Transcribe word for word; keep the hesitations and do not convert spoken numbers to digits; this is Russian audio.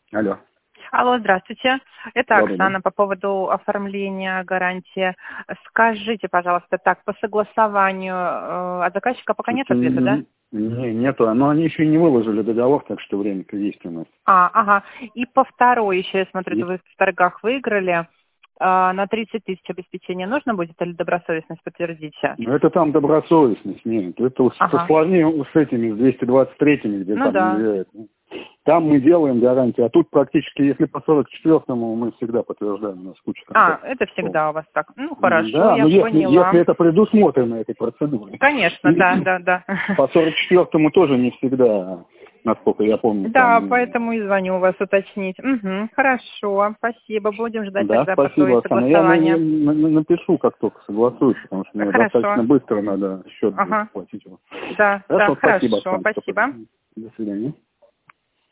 Алло. Алло, здравствуйте. Это Добрый Оксана день. по поводу оформления гарантии. Скажите, пожалуйста, так, по согласованию э, от заказчика пока нет Слушайте, ответа, да? н- не, нету, но они еще и не выложили договор, так что время-то есть у нас. А, ага. И по второй еще, я смотрю, Есть. вы в торгах выиграли. Э, на тридцать тысяч обеспечения нужно будет или добросовестность подтвердите? Но это там добросовестность, нет. Это вот Ага. посложнее с этими, с двести двадцать третьими, где Ну там да. нельзя это. Там мы делаем гарантию, а тут практически, если по сорок четвёртому, мы всегда подтверждаем, у нас куча А, контактов. это всегда у вас так. Ну, хорошо, Да, но я если, поняла. если это предусмотрено этой процедурой. Конечно, да, да, да. По сорок четвёртому тоже не всегда, насколько я помню, Да, там. поэтому и звоню вас уточнить. Угу, хорошо, спасибо. Будем ждать Да, тогда спасибо, потом Оксана. Я на- на- согласования. на- напишу, как только согласуюсь, потому что мне достаточно Хорошо. быстро надо счет будет Ага. платить его. Да, да, Хорошо, спасибо, хорошо, Оксана. спасибо. До свидания.